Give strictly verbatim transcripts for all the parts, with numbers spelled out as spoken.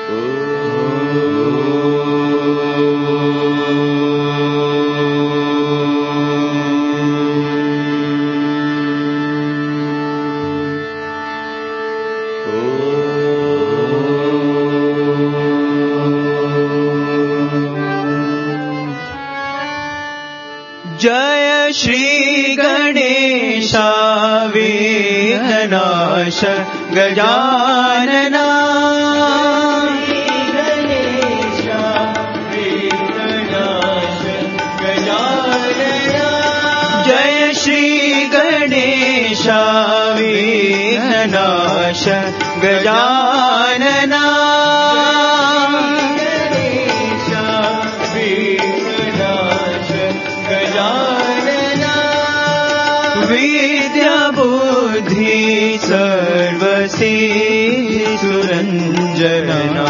जय श्री गणेशा विघ्ननाश गजानना गणेशा विघ्ननाश गजानना जय श्री गणेशा विघ्ननाश गजानना विद्या बुद्धि सर्वसिद्धि सुरंजना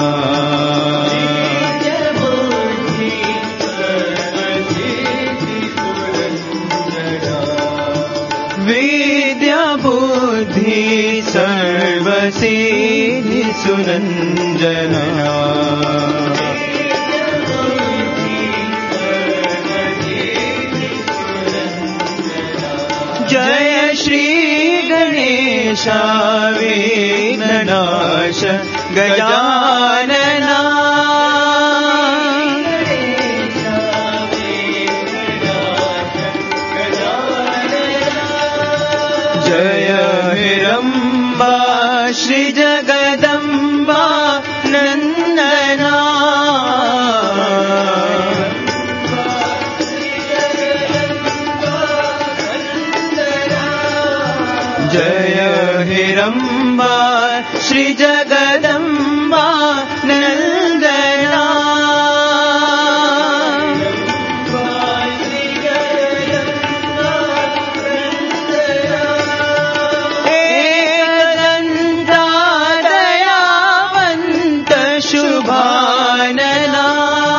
विद्या बुद्धि सर्वसिद्धि सुरंजना जय श्री गणेशा विघ्ननाश गजानना जय हिरंबा श्री जगदंबा नंदना जय हिरंबा श्री जगदंबा नंदना एकदंता दयावंत शुभानना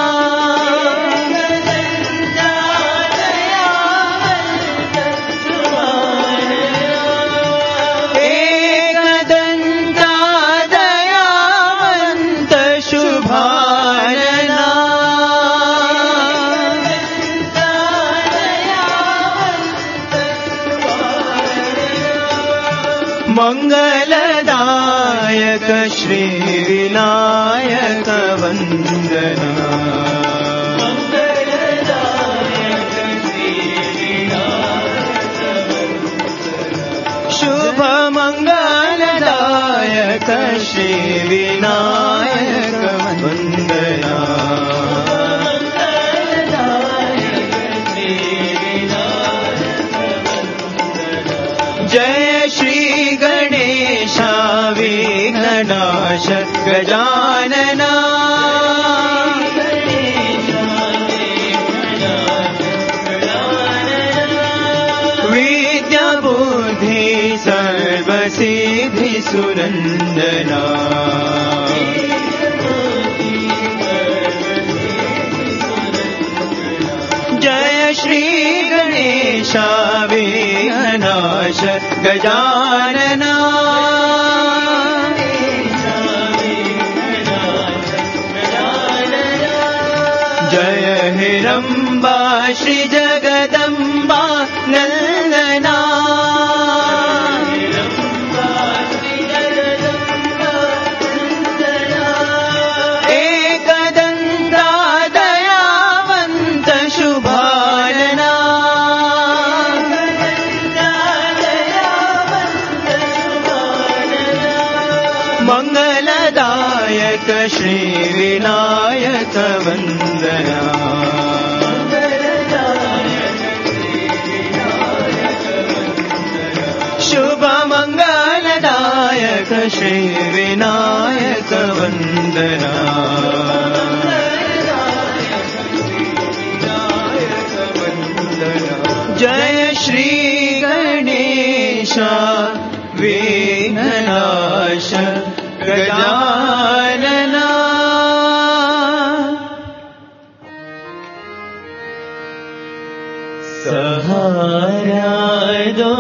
मंगलदायक श्री विनायक वंदना शुभ मंगलदायक श्री विनायक वंदना जय श्री गणेशा विघ्ननाश गजानना विद्या बुद्धि सर्वसिद्धि सुरंदना जय श्री गणेशा विघ्ननाश गजानना जय हिरंबा श्री जगदंबा नंदना एकदंता दयावंत शुभानना मंगलदायक श्री विनायक वंदना शुभ मंगलदायक श्री विनायक वंदना जय श्री गणेशा विघ्ननाश गजानना सहारा दो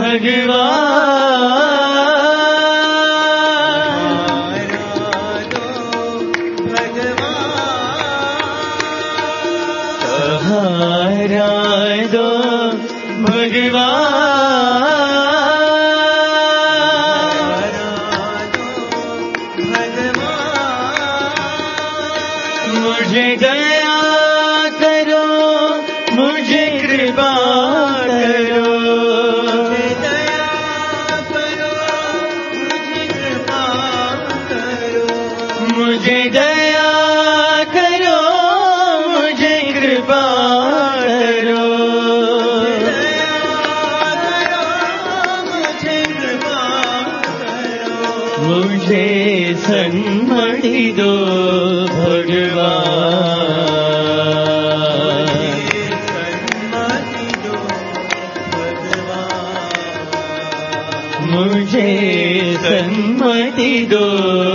भगवान मुझे दया करो, मुझे कृपा करो, मुझे दया करो, मुझे कृपा करो, मुझे दया करो, मुझे कृपा करो, मुझे कृपा करो, मुझे सन्मति दो भगवान, मुझे सन्मति दो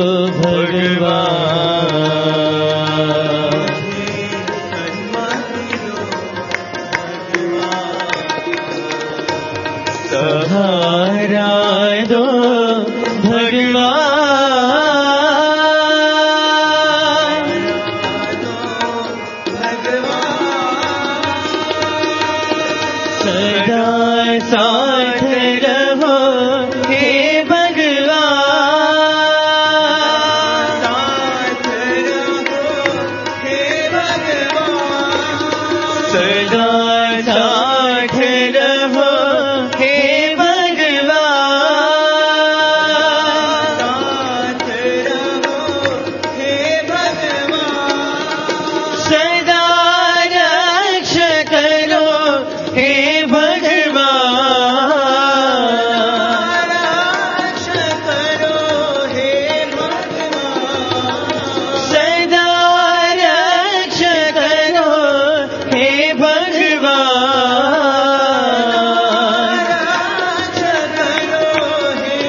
भगवान, सहारा दो भगवान, सदा साथ रहो हे भगवान, साथ रहो हे भगवान, सदा साथ रहो हे भगवान, साथ रहो हे भगवान, सदा रक्ष करो हे भगवान, रक्ष करो हे भगवान, सदा रक्ष करो हे भगवान, रक्ष करो हे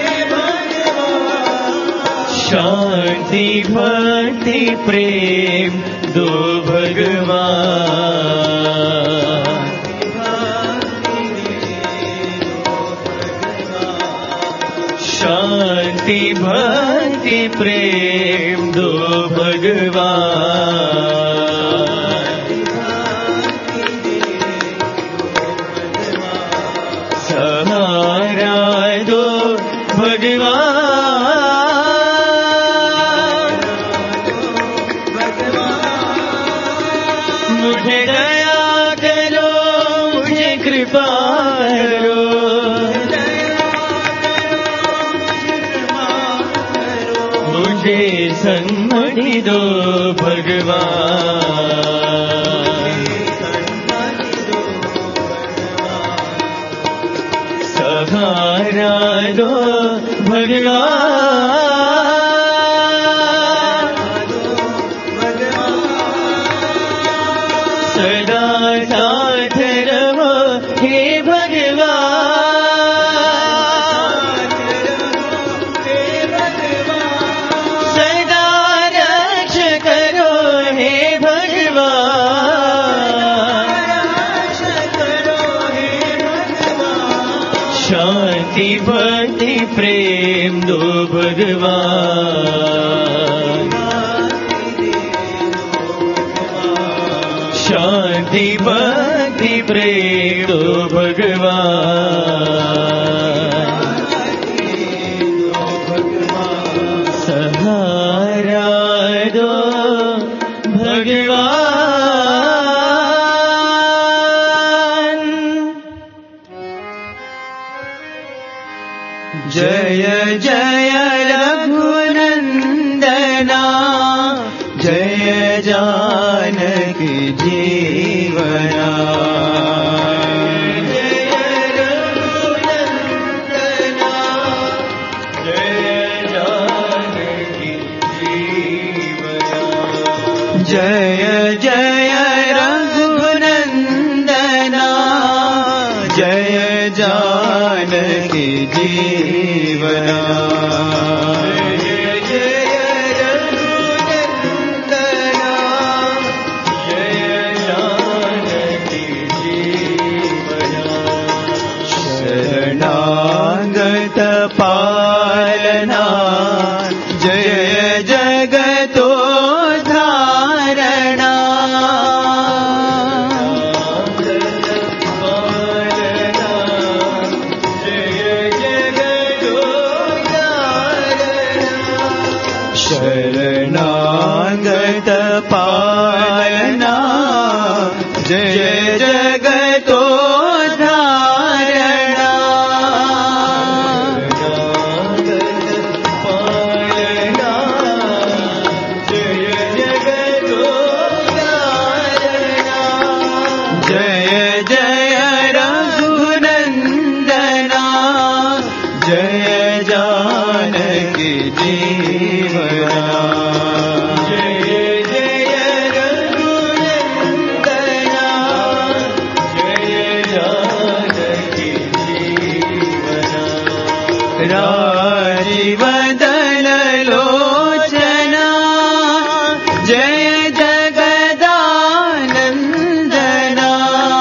भगवान, शांति भक्ति प्रेम दो भगवान, शांति भक्ति प्रेम दो भगवान, सहारा दो भगवान, मुझे दया करो, मुझे कृपा करो, मुझे सन्मति दो भगवान, सहारा दो भगवान, सदा साथ रहो हे भगवान, सदा रक्ष करो हे भगवान, शांति भक्ति प्रेम दो भगवान, शांति भक्ति प्रेम दो भगवान, सहारा दो भगवान। जय जय रघुनंदना, जय जानकी जीवना, जय रघुनंदना, जय जानकी जीवना, जय जय रघुनंदना, जय जानकी जीवना, पालना, जय जगतो धारणा, जय जगतो धारणा, शरणागत पालना, जय जगतोद्धारणा पालना जय जगतोद्धारणा जय जय रघुनंदना जय जानकी जीवना राजीवदन लोचना जय जगदानंदना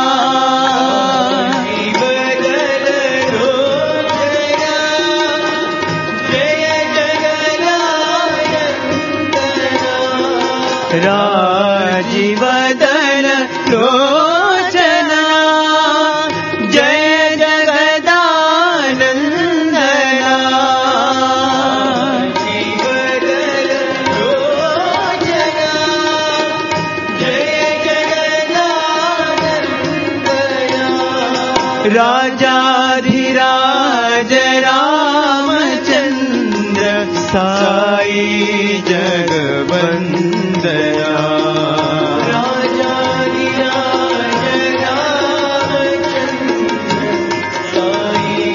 राजीवदन लोचना जय राजाधिराज रामचंद्र साई जगवंदना राजाधिराज रामचंद्र साई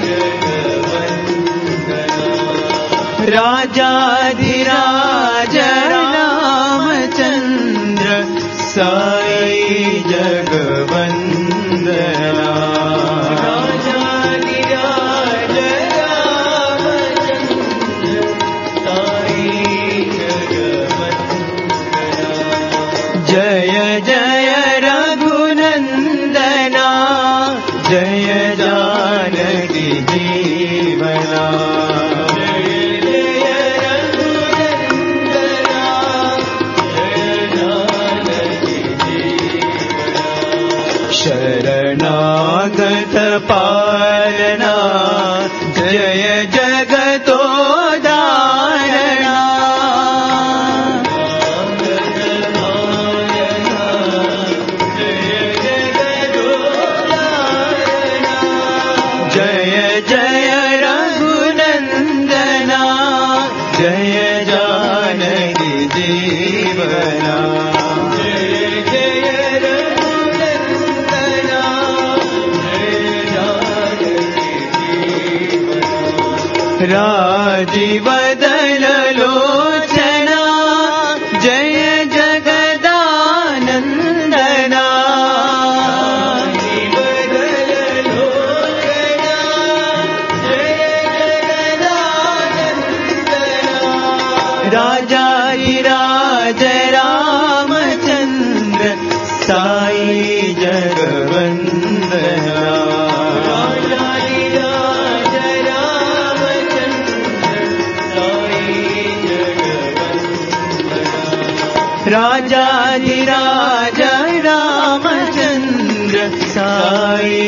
जगवंदना राजाधिराज रामचंद्र साई जगवंदना जय जय रघुनंदना जय जानकी जीवना जय जय रघुनंदना जय जानकी जीवना शरणागत पालना जय जगतोद्धारणा जय रघुनंदना जय जानकी जीवना जय जय रघुनंदना जय जानकी जीवना राजीवदन लोचना जय जगदानंदना राजाधिराज रामचंद्र साई जगवंदना राजाधिराज रामचंद्र साई जगवंदना राजाधिराज रामचंद्र साई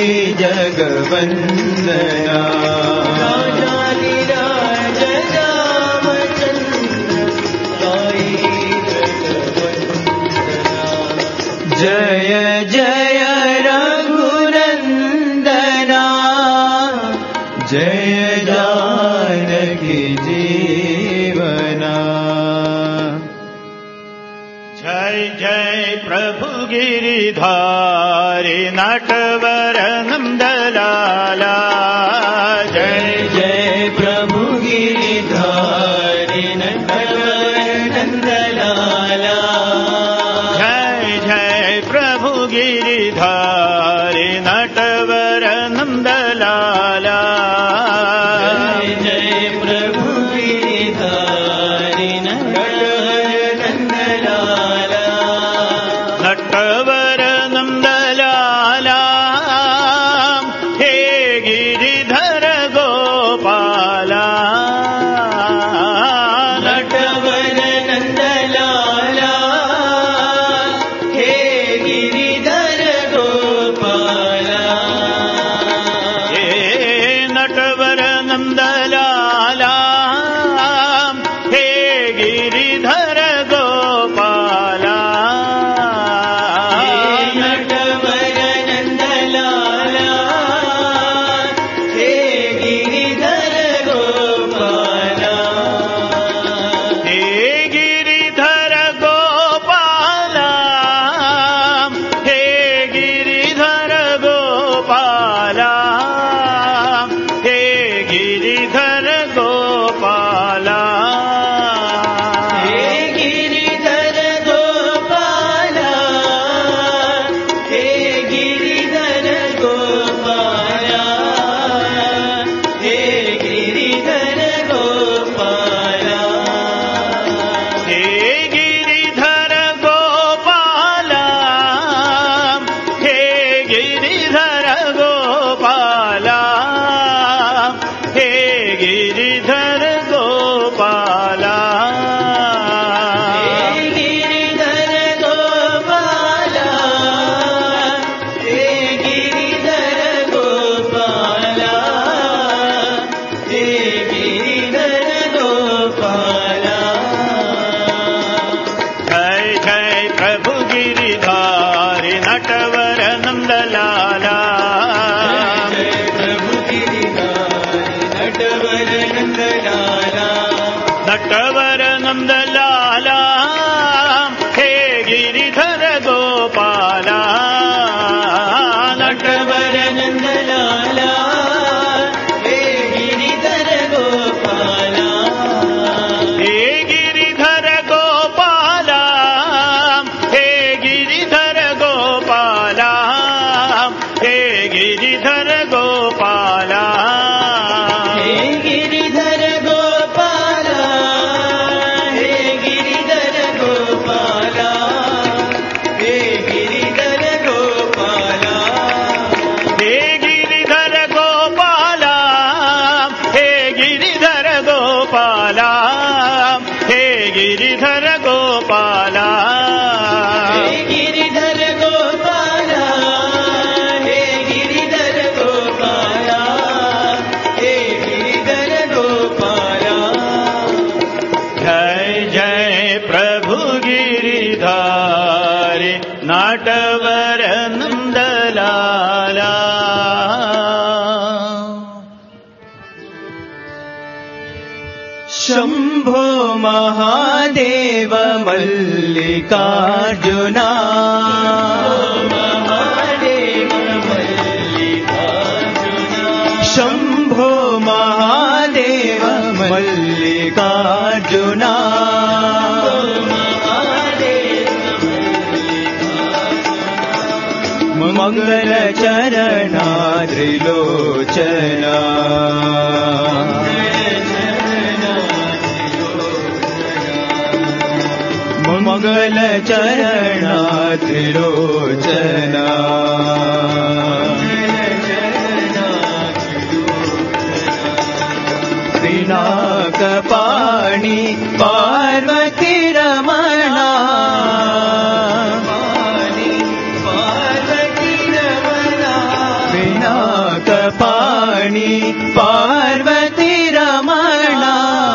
जगवंदना जय जय रघुनंदना जय जानकी जीवना जय जय प्रभु गिरिधारी नटवर नंदलाला जय जय प्रभु गिरिधारी नटवर नंदलाला गिरिधारी नटवर नंदलाला जय प्रभु गिरिधारी नटवर नंदलाला नटवर नंदलाला हे गिरिधर गोपाला नटवर नंदलाला हे गिरिधर गोपाला नंदलाला हे गिरिधर गोपाला नटवर नंदलाला हे गिरिधर गोपाला हे गिरिधर गोपाला हे गिरिधर गोपाला हे गिरिधर गोपाला हे गिरिधर गोपाला हे गिरिधर गोपाला हे गिरिधर गोपाला हे गिरिधर गोपाला हे गिरिधर गोपाला हे गिरिधर गोपाला हे गिरिधर गोपाला हे गिरिधर गोपाला हे गिरिधर गोपाला जय जय प्रभु गिरिधारी नाटवर नंदलाला शंभो महादेव मल्लिकार्जुना महादेव मल्लिकार्जुना शंभो महादेव मल्लिकार्जुना मंगल चरणा त्रिलोचना मंगल चरणा त्रिलोचना पिनाकपाणि पार्वती रमणा पिनाकपाणि पार्वती रमणा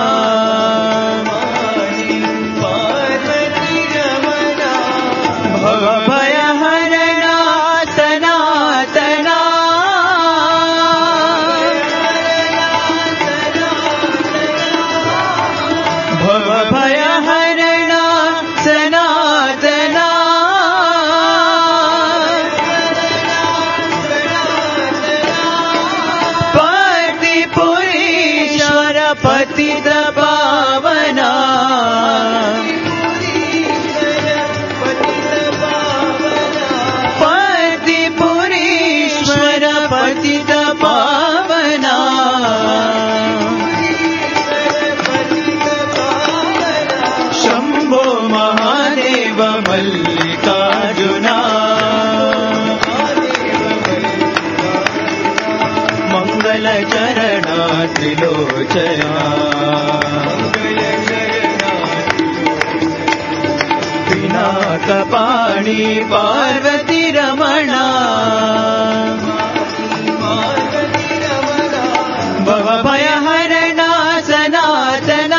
भयहरणा सनातना भयहरणा सनातना पतिपुरीश्वर पतित पावना पतिपुरीश्वर पतित पावना शंभो महादेव मल्लिकार्जुना मंगल चरणा त्रिलोचना पिनाकपाणि पार्वती रमणा भवभयहरणा सनातना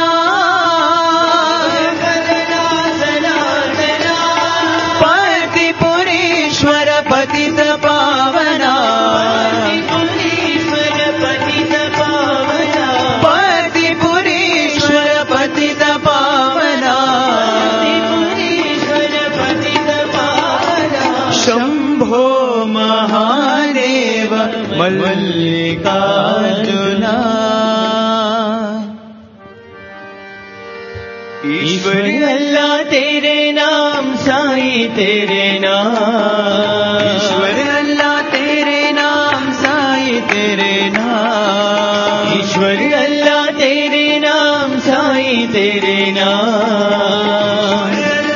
पतिपुरीश्वर पतित पावना पतिपुरीश्वर पतित पावना शंभो महादेव मल्लिकार्जुना ईश्वर अल्लाह तेरे नाम साईं तेरे नाम ईश्वर अल्लाह तेरे नाम साईं तेरे नाम ईश्वर अल्लाह तेरे नाम साईं तेरे नाम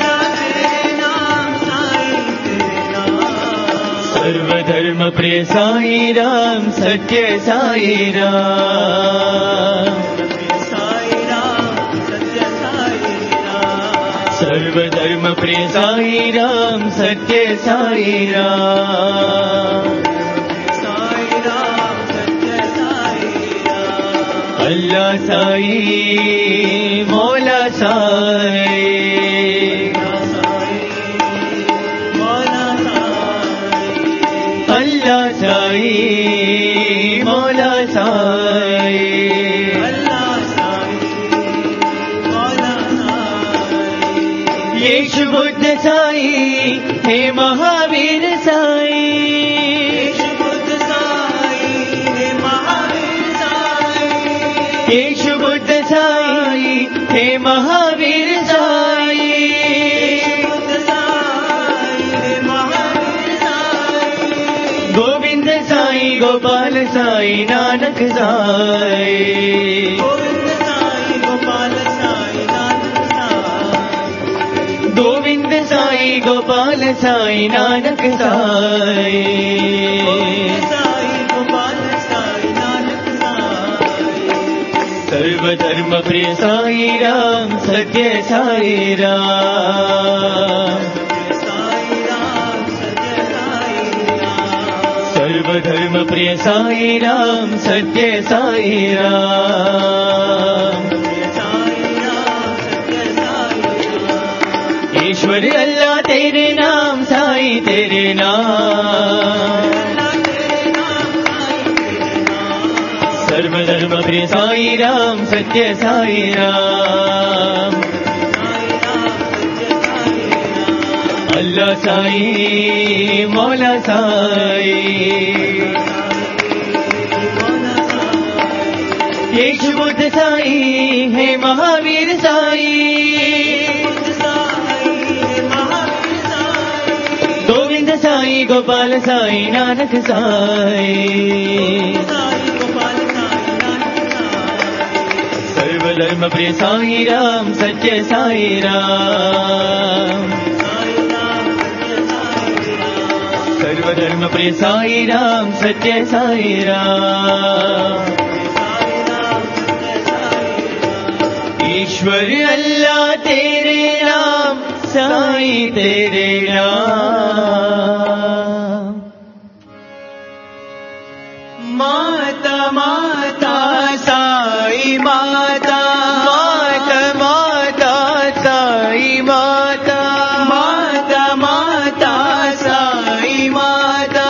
सर्वधर्म प्रिय साई राम सत्य साई राम सर्वधर्म प्रिय साई राम सत्य साई राम अल्लाह साई मौला साई अल्लाह साई मौला साई अल्लाह साई मौला साई येशु बुद्ध साई हे महावीर साई, येशु बुद्ध साई हे महावीर साई, येशु बुद्ध साई हे महावीर साई, बुद्ध साई हे महावीर साई, गोविंद साई गोपाल साई नानक साई, गोविंद साई गोपाल साई नानक साई, गोविंद साई गोपाल साई नानक साई, गोविंद साई गोपाल साई नानक साई, सर्वधर्म प्रिय साई राम सत्य साई राम, साई राम सत्य साई राम, सर्वधर्म प्रिय साई राम सत्य साई राम, साई राम सत्य साई राम, ईश्वर अल्लाह तेरे नाम साई तेरे नाम, सर्वधर्म प्रिय साई राम सत्य साई राम, अल्लाह साई मौला साई, येशु बुद्ध साई हे महावीर साई, गोविंद साई गोपाल साई नानक साई, सर्वधर्म प्रिय साई राम सत्य साई राम, सर्वधर्म प्रिय साई राम सत्य साई राम, ईश्वर अल्लाह तेरे नाम साई तेरे नाम, माता माता साई माता, माता माता साई माता, माता माता साई माता,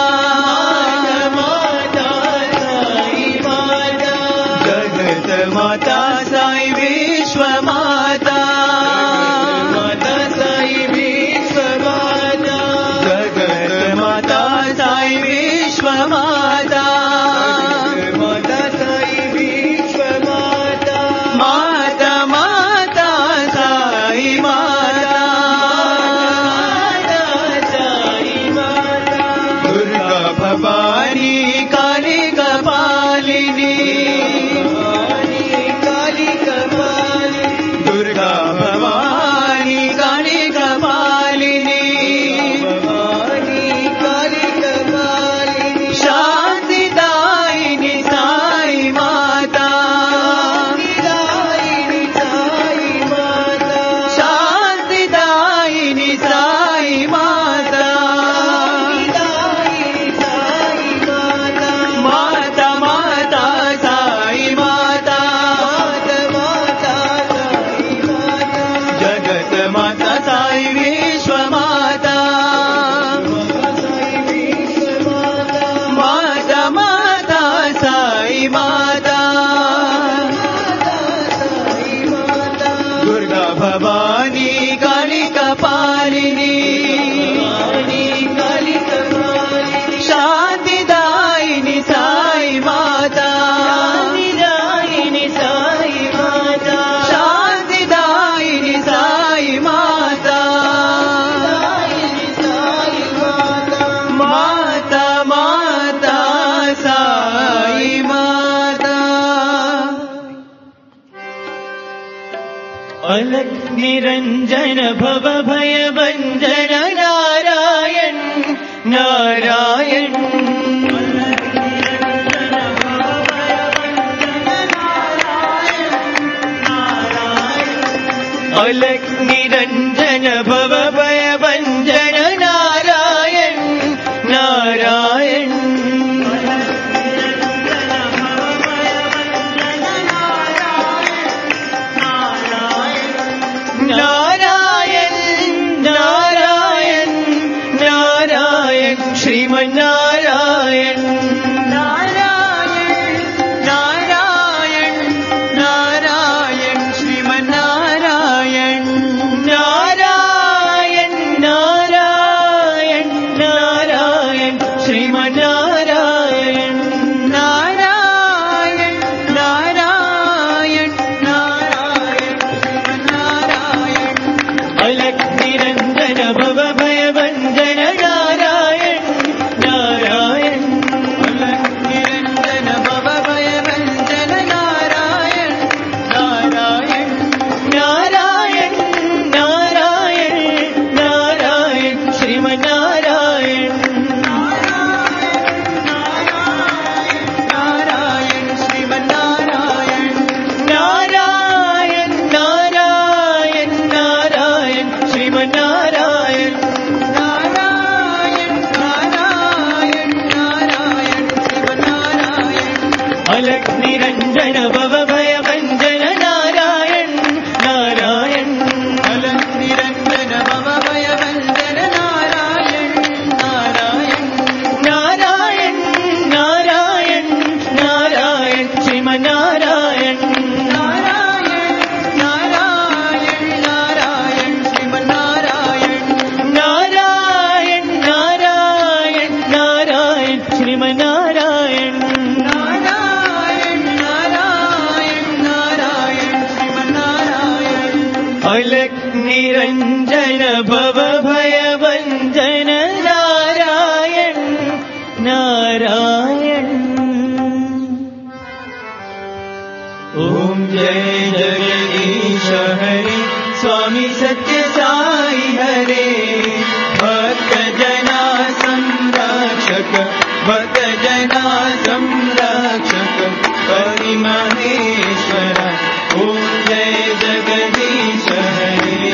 माता साई माता, जगत माता साई विश्व माता, माता साई विश्व माता, जगत माता साई विश्व माता, माता साई विश्व माता, माता माता साई माता, माता साई माता, दुर्गा भवानी काली कपालिनी, काली कपाली, दुर्गा भवानी काली कपालिनी, भवानी काली कपालिनी, शांतिदायिनी साई माता, शांतिदायिनी साई माता, शांतिदायिनी साई माता, शांतिदायिनी साई माता, माता माता साई माता, माता माता साई माता, जगत माता साई विश्व माता, माता माता साई माता, दुर्गा भवानी काली कपालिनी, शांतिदायिनी साई माता, शांतिदायिनी साई माता, शांतिदायिनी साई माता, माता माता साई माता, अलख निरंजन भव भय भंजन नारायण नारायण, अलख निरंजन भव भय भंजन नारायण नारायण, नारायण नारायण नारायण श्रीमन्नारायण, नारायण नारायण नारायण श्रीमन्नारायण, नारायण अलक निरंजन भव भय भंजन नारायण नारायण। ओम जय जगदीश हरे स्वामी सत्य साई हरे। भक्त जना संरक्षक भक्त जना संरक्षक परि महेश्वर। ओम जय जगदीश हरे।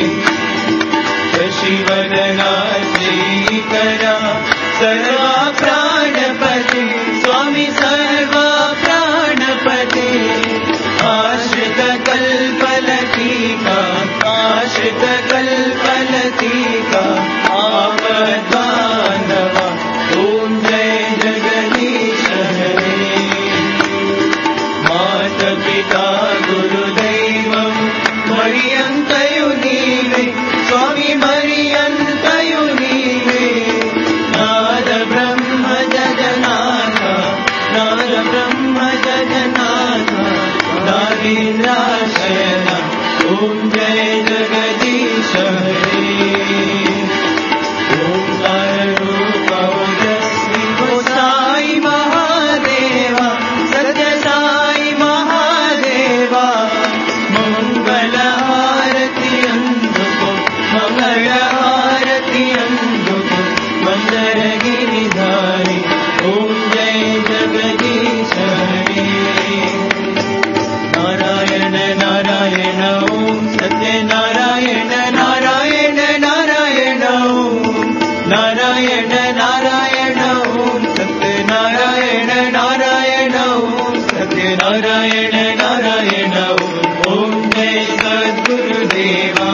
शशिवदना श्रीकरा सर्वा प्राणपति स्वामी सर्वा प्राणपति। आश्रित कल्पलतिका आश्रित कल्पलतिका आपद्बान्धवा। ओम जय जगदीश हरे। माता पिता गुरुदैवं मरियन्तयु नीवे स्वामी मरियन्तयु नीवे। नाद ब्रह्म जगन्नाथ नाद ब्रह्म जगन्नाथ नागेन्द्राशयन। ओम जय जगदीश हरे। ओंकार रूप ओजस्वी वो साई महादेवा सत्य साई महादेवा। मंगल आरती अंधुको मंगल आरती अंधुको मंदर गिरिधारी। ओम जय जगदीश हरे। नारायण नारायण ओम सत्य नारायण नारायण नारायण ओम नारायण नारायण ओम सत्य नारायण नारायण ओम सत्य नारायण नारायण ओम। ओम जय सद्गुरुदेवा।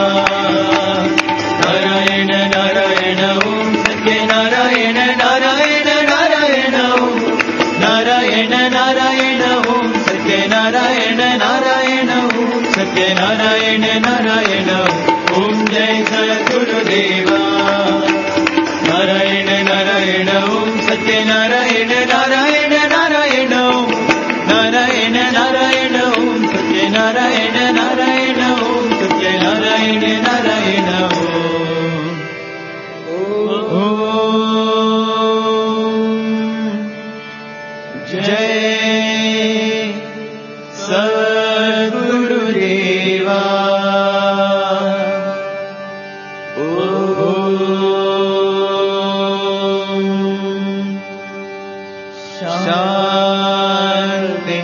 नारायण नारायण ओम सत्य नारायण नारायण नारायण ओम नारायण नारायण ओम सत्य नारायण नारायण ओम सत्य नारायण नारायण ओम जय सद्गुरुदेवा। नारायण नारायण ओम सत्य नारायण नारायण नारायण ओम नारायण नारायण ओम सत्य नारायण नारायण ओम सत्य नारायण नारायण ओम। जय सद्गुरुदेवा। शांति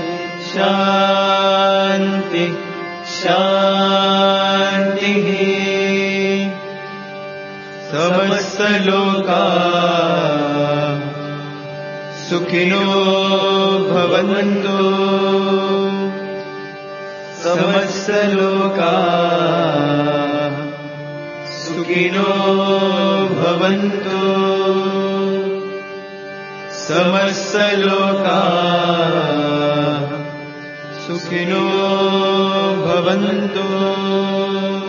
शांति शांति। समस्त लोका सुखिनो भवन्तु समस्त लोका सुखिनो भवन्तु समस्त लोका सुखिनो भवन्तु।